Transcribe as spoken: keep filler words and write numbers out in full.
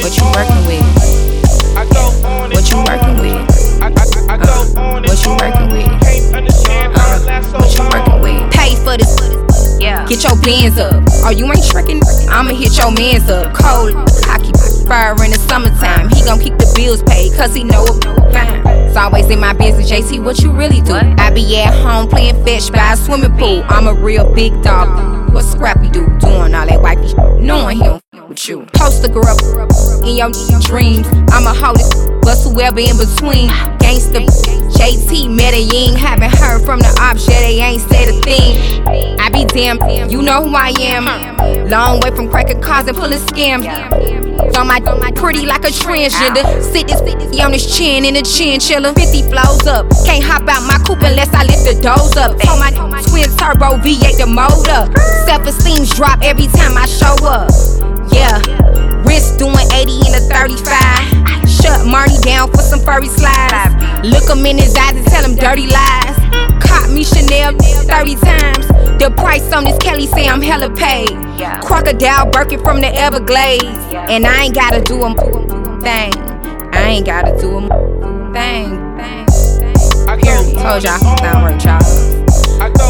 What you working with? What you working with? Uh, what you working with? Uh, what you working with? Pay for this. Yeah. Get your bands up. Oh, you ain't tricking? I'ma hit your mans up. Cold, cocky, fire in the summertime. He gon' keep the bills paid, cause he know I'm fine. It's always in my business, J C, what you really do? I be at home playing fetch by a swimming pool. I'm a real big dog. What Scrappy do? Doing all that wifey, knowing he don't f with you. Post a girl in your dreams. I'ma hold it, bust whoever in between. Gangsta J T, Medellin. Haven't heard from the ops, yeah, they ain't said a thing. I be damn, you know who I am. Long way from cracking cars and pulling scams. On my, on my pretty like a transgender. Sit this on his chin in a chinchilla. fifty flows up. Can't hop out my coupe unless I lift the doors up. Told my twin turbo V eight the motor. Self-esteem's drop every time I show up. Yeah, wrist doing eighty in a thirty-five. Shut Marnie down for some furry slides. Look him in his eyes and tell him dirty lies. Caught me Chanel thirty times. The price on this Kelly say I'm hella paid. Crocodile Birkin from the Everglades. And I ain't gotta do a thing. I ain't gotta do a thing. Period. Told y'all, don't work, y'all.